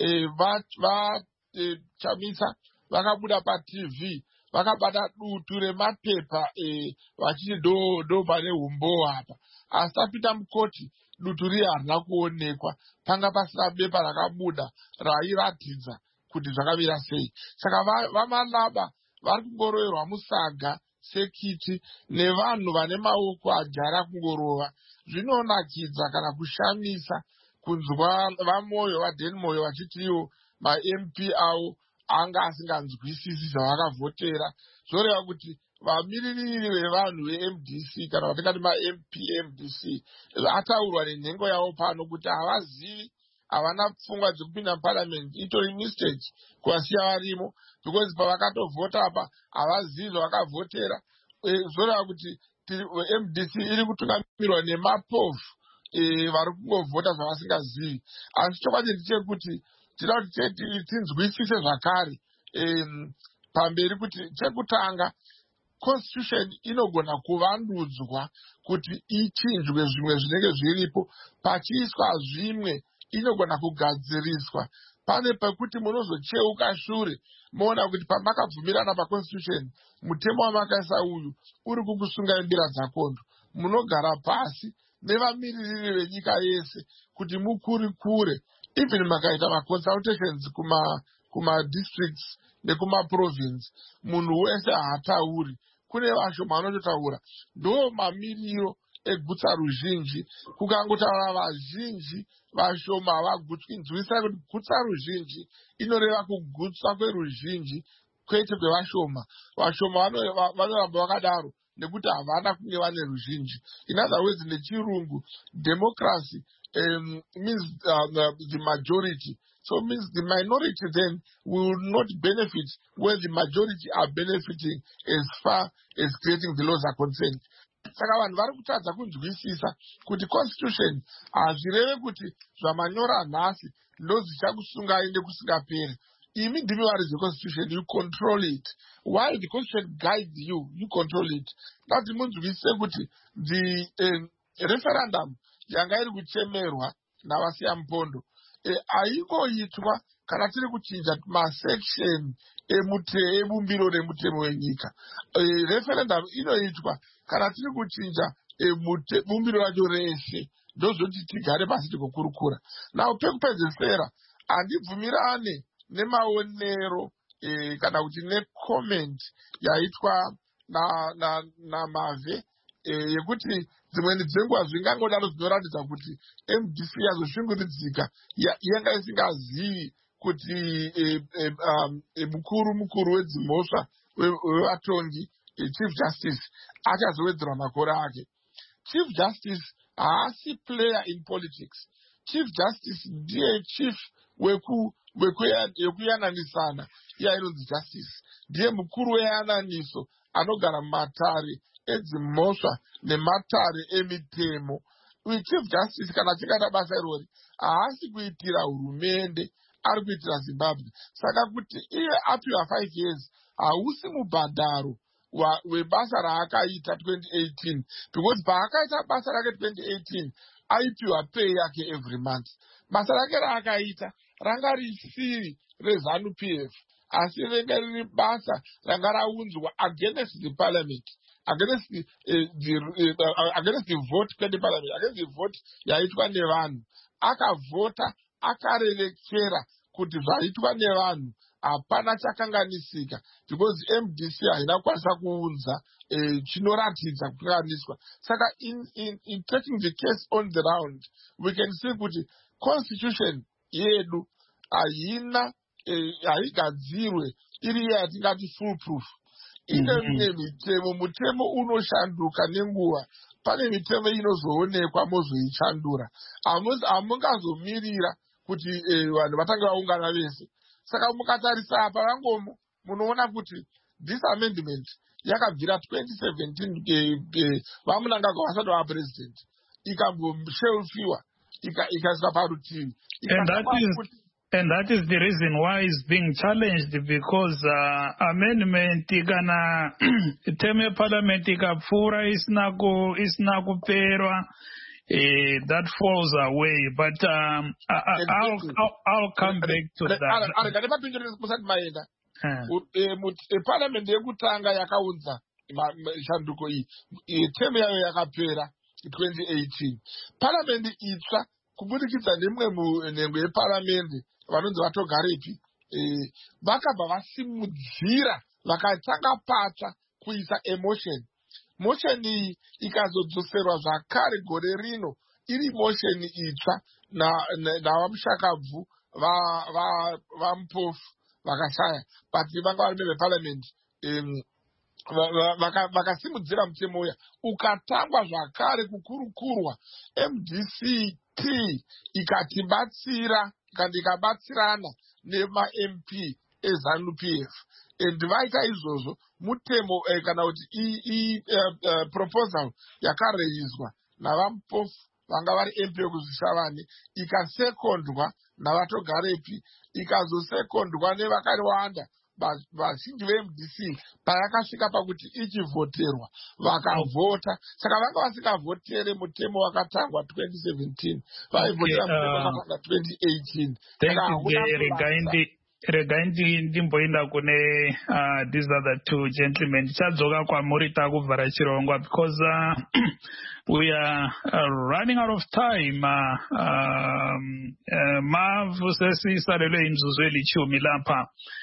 Speaker 5: Chamisa vakabuda paTV vakabata dutu remapepa vachiti ndo pane umbo apa asi tapinda mukoti dutu riye harina kuonekwa panga pasina bepa rakabuda rairatidza kuti zvakamira sei. Saka vaMalaba vari kungoroverwa musaga sekiti nevanhu vane maoko ajara kungorova. Zvinonakidza kana kushamisa kunzwa vaMoyo vaDenmoyo vachiti ivo maMP avo anga asinganzwisisi zvavakavhotera zvoreva kuti vamiririri vevanhu veMDC kana vatingati maMP MDC ataurwa nenhengo yavo pano kuti havazivi havana pfungwa dzekupinda muparliamendi itori mistake kuvasiya varimo because pavakatovhota apa havazivi zvavakavhotera. Zvoreva kuti MDC iri kutungamirwa nemapofu vari kungovhota zvavasingazivi. Asi chokwadi ndechekuti tinoda kuti tinzwisise zvakare pamberi kuti chekutanga constitution inogona kuvandudzwa kuti ichinjwe zvimwe zvinenge zviripo pachiiswa zvimwe inogona kugadziriswa. Pane pekuti munozocheuka shure moona kuti pamakabvumirana paconstitution mutemo wamakaisa uyu uri kukusungaimbira dzakondo. Munogara pasi nevamiririri venyika yese kuti mukurikure even makaita maconsultations kuma-districts nekuma-province munhu wese haatauri. Kune vashoma vanototaura ndo mamiriro egutsa ruzhinji. Kukangotaura vazhinji vashoma havagutswi. Nzwisai kuti gutsa ruzhinji inoreva kugutswa kweruzhinji kwete kwevashoma. Vashoma vanoramba vakadaro nekuti havana kunge vane ruzhinji. In other words, nechirungu democracy means the majority. So means the minority then will not benefit where the majority are benefiting as far as creating the laws are concerned. Saka vanhu vari kutadza kunzwisisa kuti constitution hazvireve kuti zvamanyora nhasi ndo zvichakusungai nekusingaperi. Imi ndimi varidzi veconstitution, you control it. While the constitution guides you, you control it. Ngati munzwisise kuti the referendum yanga iri kuchemerwa navasiya mupondo aingoitwa kana tiri kuchinja masection ebumbiro remutemo wenyika. Referendum inoitwa kana tiri kuchinja bumbiro racho reshe, ndozvoti tigare pasi tikokurukura. Now pekupedzisira handibvumirane nemaonero kana kuti necomment yaitwa namave yekuti dzimweni dzenguva zvingangodaro zvinoratidza kuti MDC yazosvinguridzika yanga isingazivi kuti mukuru wedzimhosva wevatongi Chief Justice achazowedzerwa makore ake. Chief Justice haasi player in politics. Chief Justice ndiye chief wekuyananisana yainonzi justice, ndiye mukuru weyananiso anogara mumatare edzimhosva nematare emitemo. Chief Justice kana achikaita basa irori haasi kuitira hurumende, ari kuitira Zimbabwe. Saka kuti iye apiwa 5 years hausi mubhadharo webasa raakaita 2018, because paakaita basa rake 2018 aipiwa pay yake every month. Basa rake raakaita ranga risiri reZANU PF, asi ranga riri basa ranga raunzwa against the parliament, against the vote kwendi parliament, against the vote yaitwa nevanhu. Akavhota, akarerekera kuti zvaitwa nevanhu hapana chakanganisika, because MDC haina kwanisa kuunza chinoratidza kukanganiswa. Saka in taking the case on the round, we can see kuti constitution yedu haigadzirwe iri yatingati foolproof. Ine mutemo unoshanduka nenguva. Pane mitemo inozoonekwa mozoichandura. Hamungazomirira kuti vanhu vatange vaungana vese. Saka mukatarisa apa vangomo munoona kuti this amendment yakabvira 2017 vamunangagwa vasati vava president, ikamboshelfiwa ikaiswa parutivi.
Speaker 1: And that is the reason why it's being challenged, because amendment kana term parliament ikapfuura isina kuperwa, that falls away. But I'll come back to that.
Speaker 5: Parliament yekutanga yakaunza shanduko iyi term yayo yakapera 2018. Parliament itsva kubudikidza nemwe nhengo yeparamendi vanonzi vatogarepi vakabva vasimudzira vakatanga patsva kuisa motion iyi ikazodzoserwa zvakare gore rino iri motion itsva navamushakabvu vamupofu vakashaya, but vanga vari veparamendi vakasimudzira mutemo uya ukatangwa zvakare kukurukurwa. MDCT ikatibatsira kandi ikabatsirana nema-MP eZANU PF, and vaita izvozvo mutemo kana kuti proposal yakareiswa navamupofu vanga vari MP wekuzvishavani, ikasekondwa navatogarepi, ikazosekondwa nevakawanda vazhinji veMDC. Payakasvika pakuti ichivhoterwa vakavhota. Saka vanga vasingavhotere mutemo wakatangwa 2017, vaivhotera mutemo wakatangwa 2018.
Speaker 1: Regai ndimboinda kune these other two gentlemen. Tichadzoka kwamuri takuvhara chirongwa, because we are running out of time. Mavusesisarelwe imzuzu elichumi lapha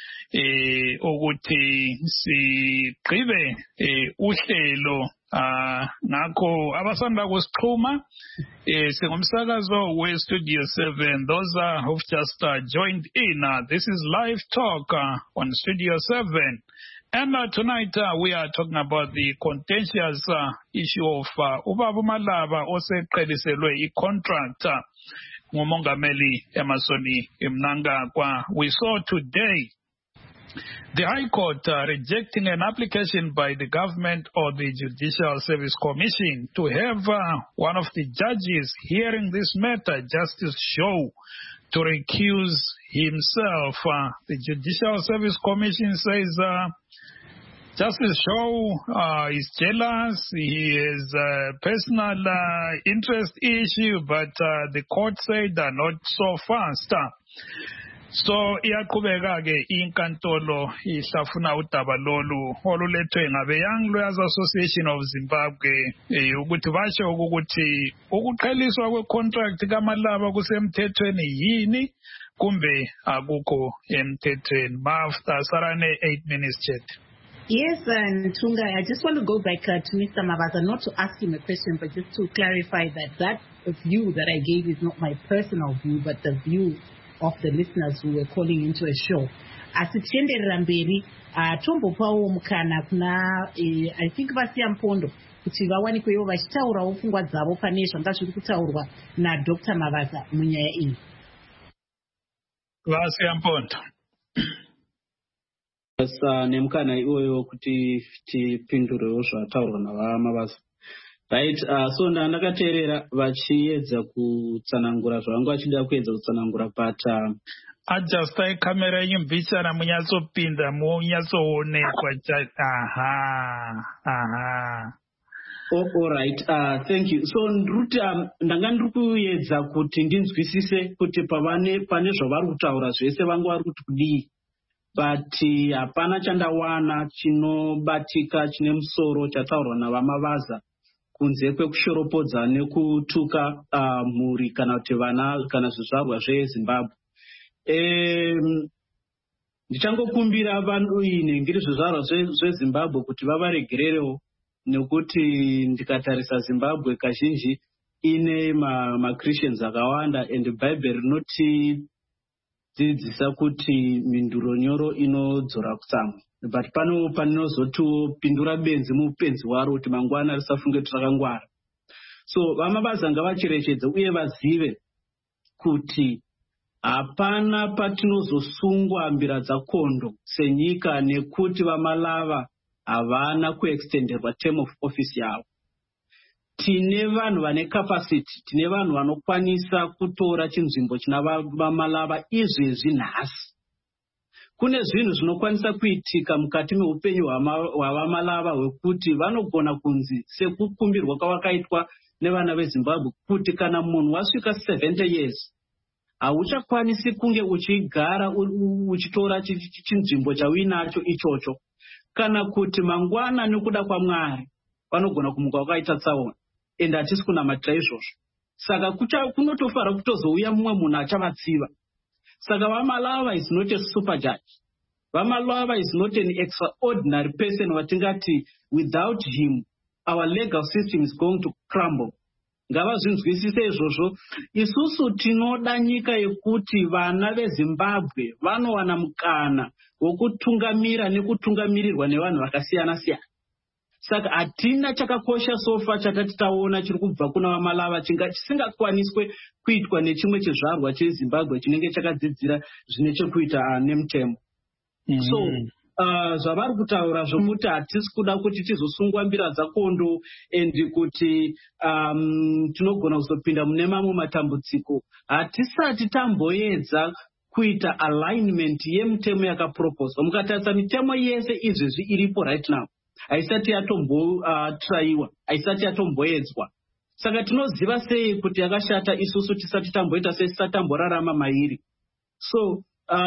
Speaker 1: ukuthi sigqibe uhlelo ngakho abasanda kusixhuma singumsakazo we-Studio 7. Those who've just joined in, this is Live Talk on Studio 7. And tonight we are talking about the contentious issue of Ubaba Malaba oseqheliselwe i-contract ngumongameli Emmerson Mnangagwa. We saw today the High Court rejecting an application by the government or the Judicial Service Commission to have one of the judges hearing this matter, Justice Shaw, to recuse himself. The Judicial Service Commission says just to show he's jealous, he has a personal interest issue, but the court said not so fast. So iyaqhubeka-ke inkantolo ihlafuna udaba lolu olulethwe ngabe-Young Lawyers Association of Zimbabwe ukuthi basho ukuthi ukuqheliswa kwe-contract kaMalaba kusemthethweni yini kumbe akukho emthethweni. Mafta Sarane, 8 minutes chat.
Speaker 2: Yes, and Tunga, I just want to go back to Mr. Mabaza, not to ask him a question, but just to clarify that view that I gave is not my personal view, but the view of the listeners who were calling into a show. Asitendera mberi tombopawo mukana kuna I think vasiyampondo kuti vawanikwewo vachitaurawo pfungwa dzavo pane zvanga zviri kutaurwa naDr. Mabaza munyaya iyi.
Speaker 1: Vasiyampondo.
Speaker 4: Nemukana iwoyo kuti tipindurewo zvataurwa naVamabaza. Right, so ndakateerera vachiedza kutsanangura zvavanga vachida kuedza kutsanangura but
Speaker 1: adjustai kamera yenyu mbichana munyatsopinda munyatsoonekwa.
Speaker 4: All right, thank you. So nruti ndanga ndiri kuedza kuti ndinzwisise kuti pane zvavari kutaura zvese vanga vari kuti kudii, but hapana chandawana chinobatika chine musoro chataurwa naVamabaza kunze kwekushoropodza nekutuka mhuri kana kuti vana kana zvizvarwa zveZimbabwe. Ndichangokumbira vanhu ngiri zvizvarwa zveZimbabwe kuti vavaregererewo, nekuti ndikatarisa Zimbabwe kazhinji ine maChristians akawanda and Bible rinotidzidzisa kuti minduro nyoro inodzora kutsamwa. But pano panozotopindura benzi mupenzi waro kuti mangwana risafunge kuti rakangwara. So Vamabaza ngavacherechedze uye vazive kuti hapana patinozosungwa mbira dzakondo senyika nekuti vaMalava havana kuextenderwa term of office yavo. Tine vanhu vane capacity, tine vanhu vanokwanisa kutora chinzvimbo china vaMalava izvezvi nhasi. Kune zvinhu zvinokwanisa kuitika mukati meupenyu hwavaMalava hwekuti vanogona kunzi sekukumbirwa kwavakaitwa nevana veZimbabwe kuti kana munhu wasvika 70 years hauchakwanisi kunge uchigara uchitora chinzvimbo chauinacho ichocho, kana kuti mangwana nekuda kwaMwari vanogona kumuka wakaita tsaona, ende hatisi kunamatira izvozvo. Saka kunotofara kutozouya mumwe munhu achavatsiva. Saka vaMalava is not a super judge. vaMalava is not an extraordinary person watingati without him our legal system is going to crumble. Ngavazvinzwisise izvozvo. Isusu tinoda nyika yekuti vana veZimbabwe vanowana mukana wokutungamira nekutungamirirwa nevanhu vakasiyana siyana. Saka hatina chakakosha sofa chakati taona chiri kubva kuna vaMalava chisingakwaniswe kuitwa nechimwe chezvarwa cheZimbabwe chinenge chakadzidzira zvine chekuita nemutemo. So zvavari kutaura zvomuti hatisi kuda kuti tizosungwa mbira dzakondo endi kuti tinogona kuzopinda mune mamwe matambudziko. Hatisati tamboedza kuita alignment yemutemo yakaproposwa. Mukatarisa mitemo yese izvezvi iripo right now haisati yatombotraiwa, haisati yatomboedzwa. Saka tinoziva sei kuti yakashata isusu tisati tamboita sei, tisati tamborarama mairi. So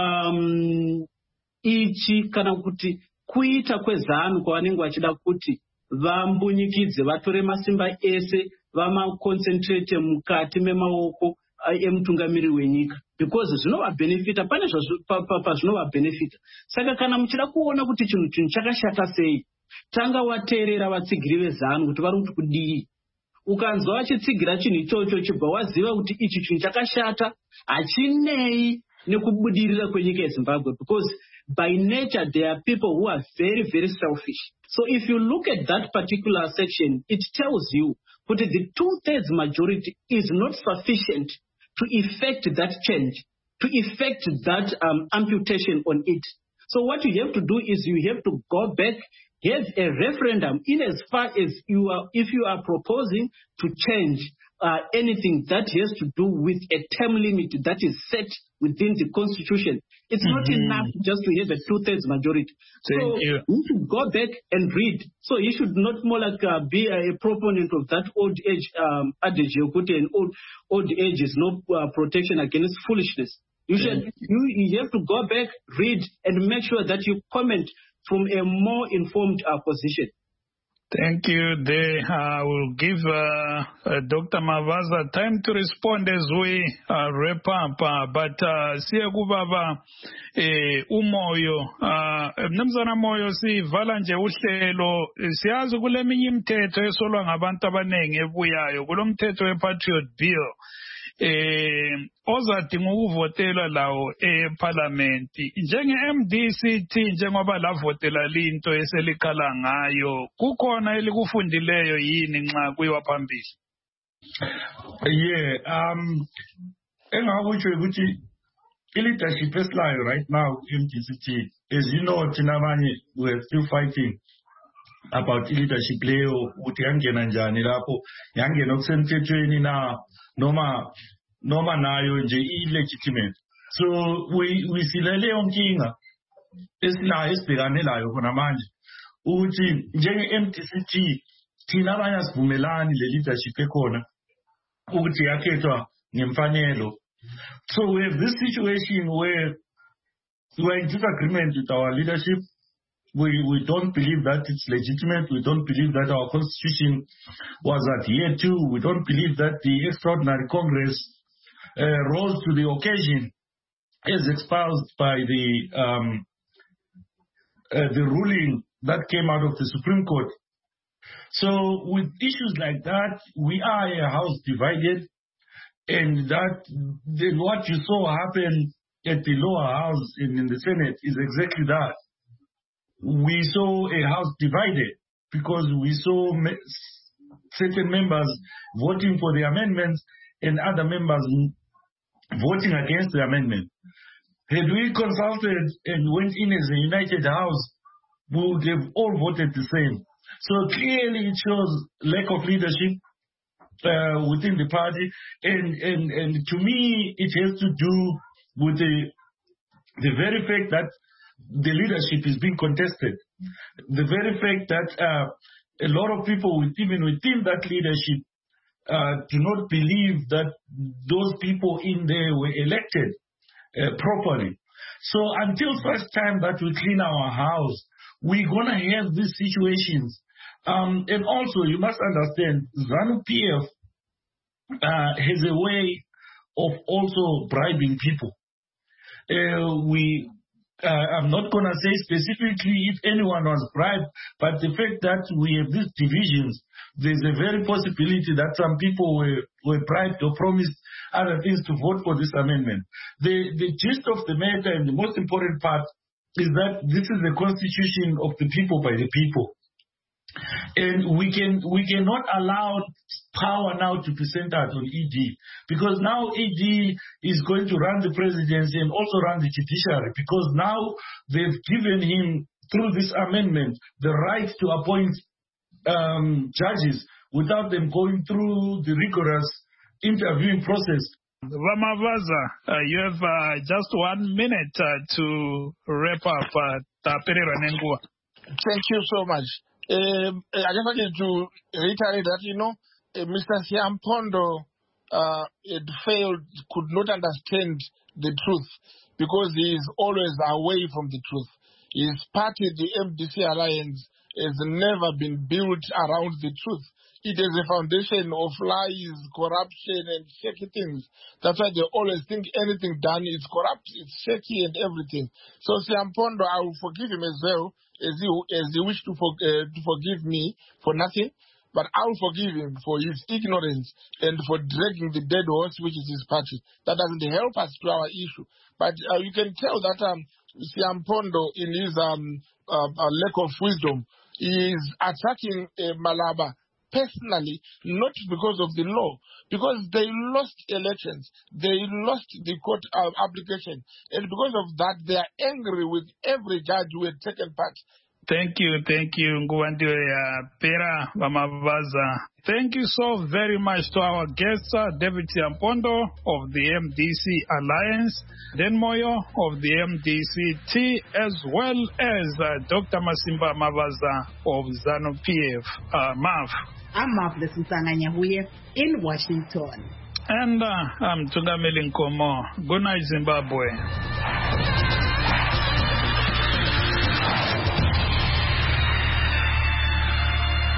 Speaker 4: ichi kana kuti kuita kwezanu kwavanenge vachida kuti vambunyikidze vatore masimba ese vamaconcentrate mukati memaoko emutungamiriri wenyika, because zvinovabhenefita, pane pazvinovabhenefita. Saka kana muchida kuona kuti chinhu chakashata sei, tanga wateerera vatsigiri vezanu kuti vari kuti kudii. Ukanzwa vachitsigira chinhu ichocho chibva waziva kuti ichi chinhu chakashata, hachinei nekubudirira kwenyika yeZimbabwe, because by nature there are people who are very, very selfish. So if you look at that particular section, it tells you that the 2/3 majority is not sufficient to effect that change, to effect that amputation on it. So what you have to do is you have to go back, have a referendum in as far as if you are proposing to change anything that has to do with a term limit that is set within the constitution. It's not enough just to have a 2/3 majority. So you should go back and read. So you should not more like be a proponent of that old age adage. You put in old age is no protection against foolishness. You have to go back, read, and make sure that you comment from a more informed position.
Speaker 1: Thank you. I will give Dr. Mavaza time to respond as we wrap up. But siyakubaba umoyo mnumzana moyo sivala nje uhlelo siyazi kule minye imithetho esolwa ngabantu abanengi ebuyayo kulomthetho we-Patriot Bill ozadinga ukuvotelwa lawo eParliament njenge-MDCT njengoba lavotela linto eselikhala ngayo kukhona elikufundileyo yini nxa kuyiwa phambili?
Speaker 3: Engakutsho ukuthi i-leadership esilayo right now MDCT, as you know, thina abanye we're still fighting about i-leadership leyo ukuthi yangena njani lapho, yangena okusemthethweni na noma nayo nje illegitimate. So we sileleyo nkinga esinayo esibhekane layo khona manje ukuthi njenge-MDCT thina abanye asivumelani le leadership ekhona ukuthi yakhethwa ngemfanelo. So we have this situation where we are in disagreement with our leadership. We don't believe that it's legitimate. We don't believe that our constitution was adhered to. We don't believe that the extraordinary Congress rose to the occasion as espoused by the ruling that came out of the Supreme Court. So with issues like that, we are a house divided, and then what you saw happen at the lower house in the Senate is exactly that. We saw a house divided because we saw certain members voting for the amendments and other members voting against the amendment. Had we consulted and went in as a united house, we would have all voted the same. So clearly it shows lack of leadership within the party, and to me it has to do with the very fact that the leadership is being contested. The very fact that a lot of people even within that leadership do not believe that those people in there were elected properly. So until such time that we clean our house, we're going to have these situations. And also, you must understand, ZANU-PF has a way of also bribing people. I'm not going to say specifically if anyone was bribed, but the fact that we have these divisions, there's a very possibility that some people were bribed or promised other things to vote for this amendment. The gist of the matter and the most important part is that this is the constitution of the people by the people. And we cannot allow power now to be centered on ED, because now ED is going to run the presidency and also run the judiciary, because now they've given him, through this amendment, the right to appoint judges without them going through the rigorous interviewing process.
Speaker 1: Mavaza, you have just 1 minute to wrap up.
Speaker 5: Thank you so much. I just wanted to reiterate that, Mr. Siampondo had failed, could not understand the truth, because he is always away from the truth. His party, the MDC Alliance, has never been built around the truth. It is a foundation of lies, corruption, and shaky things. That's why they always think anything done is corrupt, it's shaky and everything. So Siampondo, I will forgive him as well, as he wished to forgive me for nothing. But I will forgive him for his ignorance and for dragging the dead horse, which is his party. That doesn't help us to our issue. But you can tell that Siampondo, in his lack of wisdom, is attacking Malaba personally, not because of the law, because they lost elections, they lost the court application, and because of that, they are angry with every judge who had taken part.
Speaker 1: Thank you, Nguwandiwe Pera Vamavaza. Thank you so very much to our guests, David Tiampondo of the MDC Alliance, Dan Moyo of the MDC-T, as well as Dr. Masimba Mavaza of ZANU-PF, MAF.
Speaker 2: I'm Marvelous Nsanganyahuye in Washington.
Speaker 1: And I'm Tungameli Nkomo. Good night, Zimbabwe.